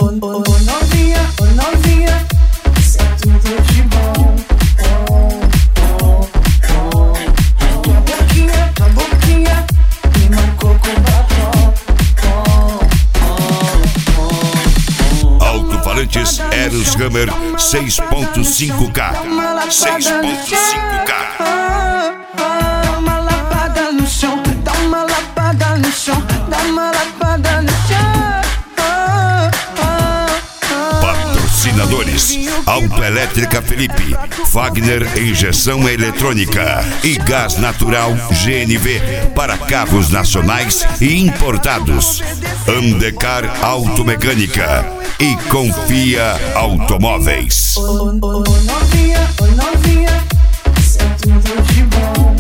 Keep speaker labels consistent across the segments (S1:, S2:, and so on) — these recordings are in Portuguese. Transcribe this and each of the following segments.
S1: Ô novinha, isso é tudo de bom. Tua boquinha me marcou com batom.
S2: Alto-falantes Eros Hammer 6.5K. 6.5K.
S1: Dá uma lapada no chão, dá uma lapada no chão, dá uma lapada no chão.
S2: Patrocinadores: Autoelétrica Felipe, Fagner Injeção Eletrônica e Gás Natural GNV para carros nacionais e importados. Andecar Automecânica e Confia Automóveis.
S1: Ô novinha, isso é tudo de bom.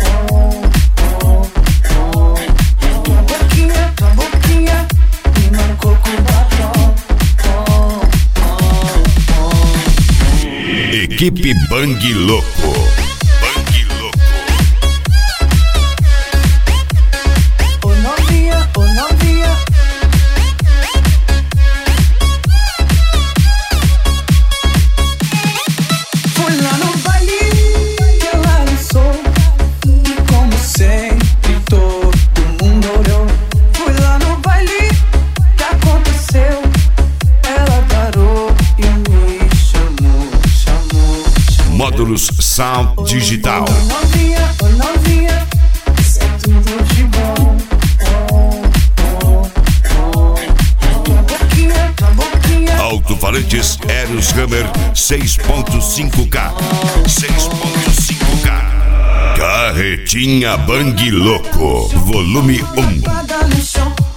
S1: Tua boquinha me marcou com batom.
S2: Equipe Bang Louco.
S1: Ô novinha, foi lá no baile que ela dançou, e como sempre todo mundo olhou. Foi lá no baile que aconteceu, ela parou e me chamou.
S2: Módulos Sound Digital.
S1: Ô novinha, isso é tudo de bom. Tua boquinha
S2: Alto-falantes Eros Hammer 6.5K. 6.5K. Carretinha Bang Louco, volume 1.
S1: lapada no chão.